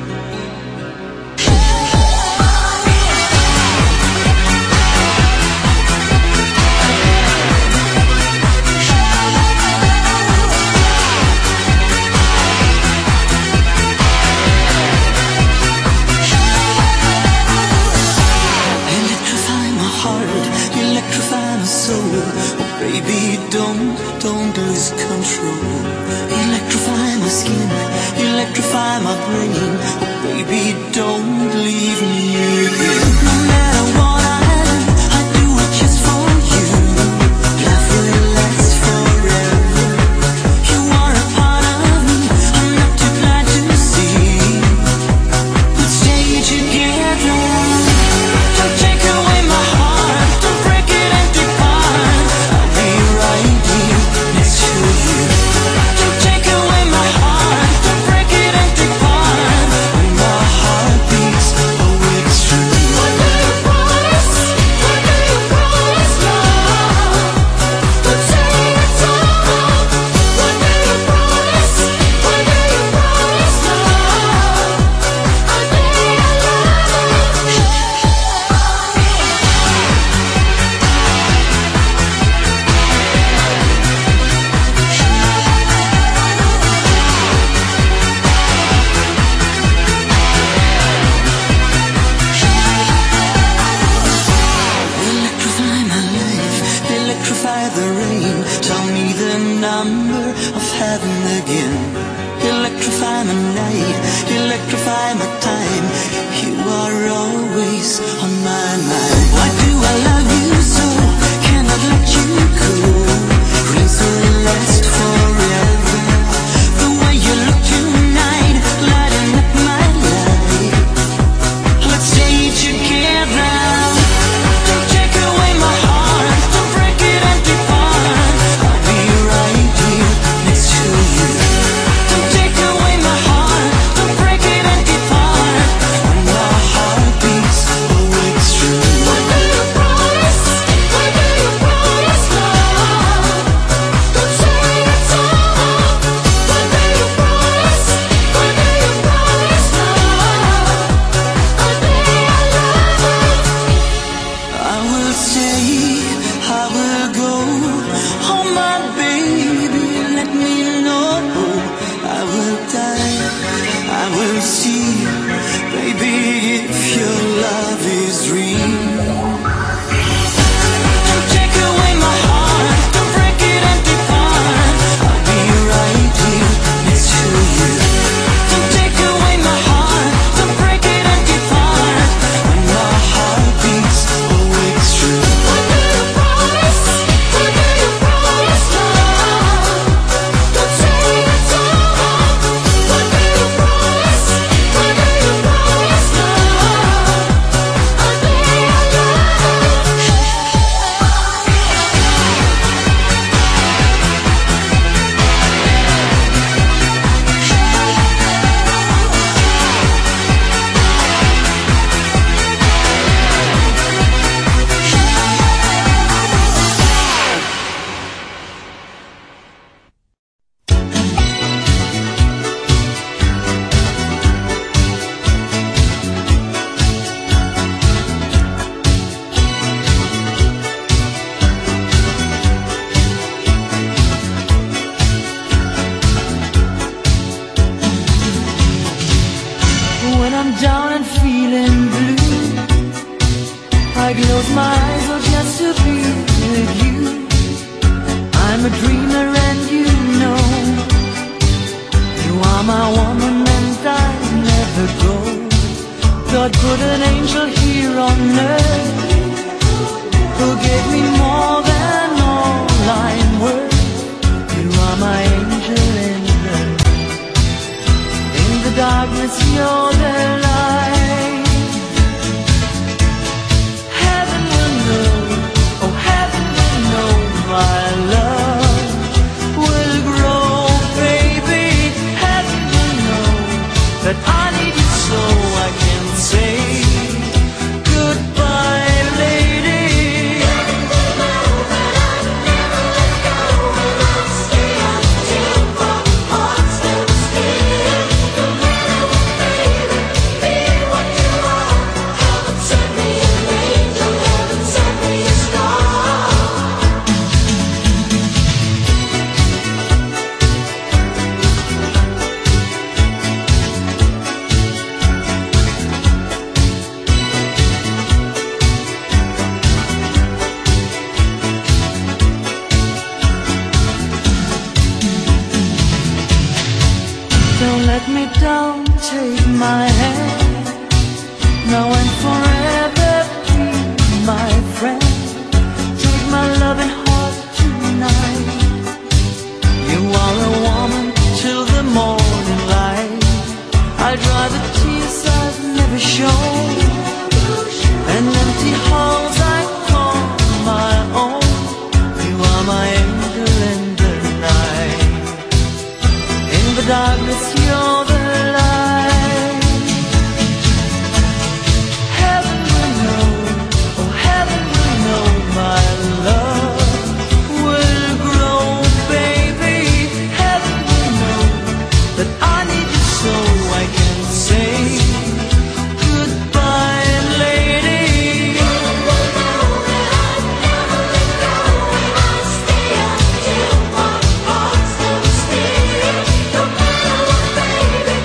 Electrify my heart, electrify my soul. Oh, baby, don't lose control. Electrify my skin, electrify my brain. Oh, baby, don't leave me again. No matter what I do it just for you. Love will last forever. You are a part of me, I'm not too glad to see. Let's stay together. Don't take away my heart, don't break it and depart. I'll be right here next to you. Don't take away my heart, don't break it and depart. When my heart beats, oh, it's true. What do you promise? What do you promise, love? Don't say it's over. What do you promise? What do you promise, love? I'll be your lover. Electrify my life, electrify the rain. Tell me the number of heaven again. Electrify my night, electrify my time. You are always on my mind. Why do I love you so? Cannot let you go. Rings will last forever. The way you look tonight, lighting up my life. Let's stay together. Don't take away my heart, don't break it and depart. I'll be right here next to you. my woman and I never go. God put an angel here on earth who gave me more than all I'm worth. You are my angel in the night. In the darkness you're the light. Heaven will know, oh heaven will know my love will grow, baby. Heaven will know that I need you so I can say goodbye, lady. Heaven will know that I'd never let go, and I'll stay until my heart stands still. No matter what, baby, be what you are. Heaven sent me an angel, heaven sent me a star. Don't let me down, take my hand. Now and forever be my friend. Take my loving heart tonight. You are a woman till the morning light. I dry the tears I've never shown, and empty halls I call my own. You are my angel in the night. In the darkness you're the light. Heaven will know, oh heaven will know my love will grow, baby. Heaven will know that I need you so I can say goodbye, lady. Heaven will know that I'd never let go, and I'll stay until my heart stands still. No matter what, baby,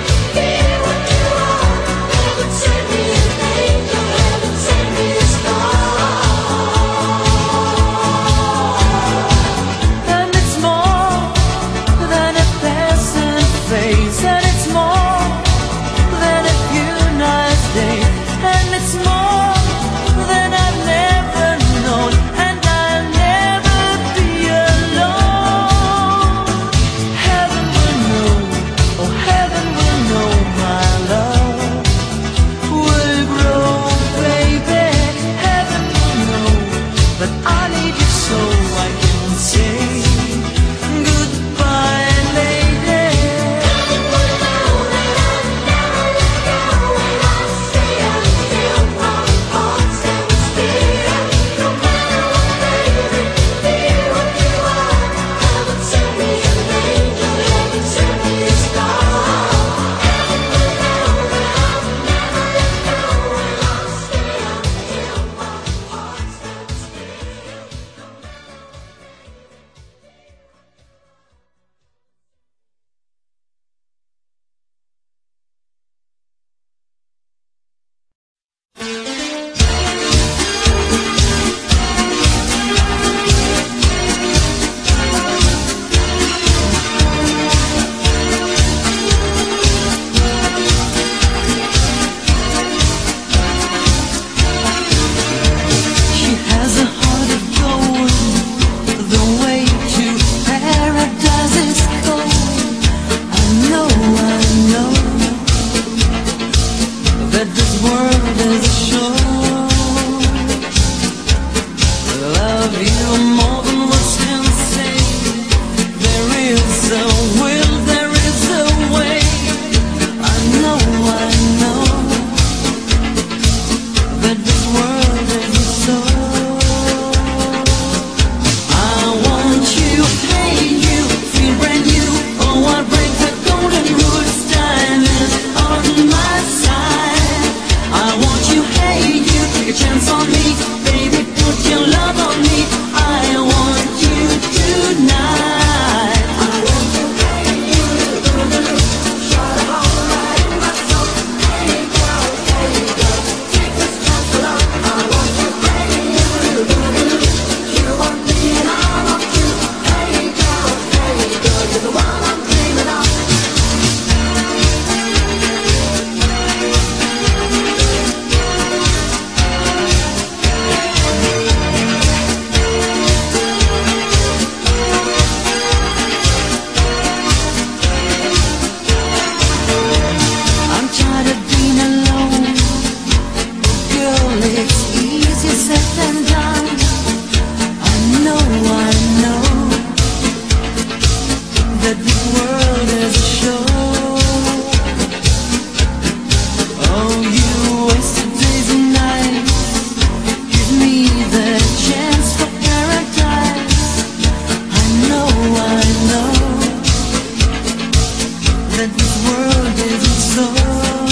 that this world is so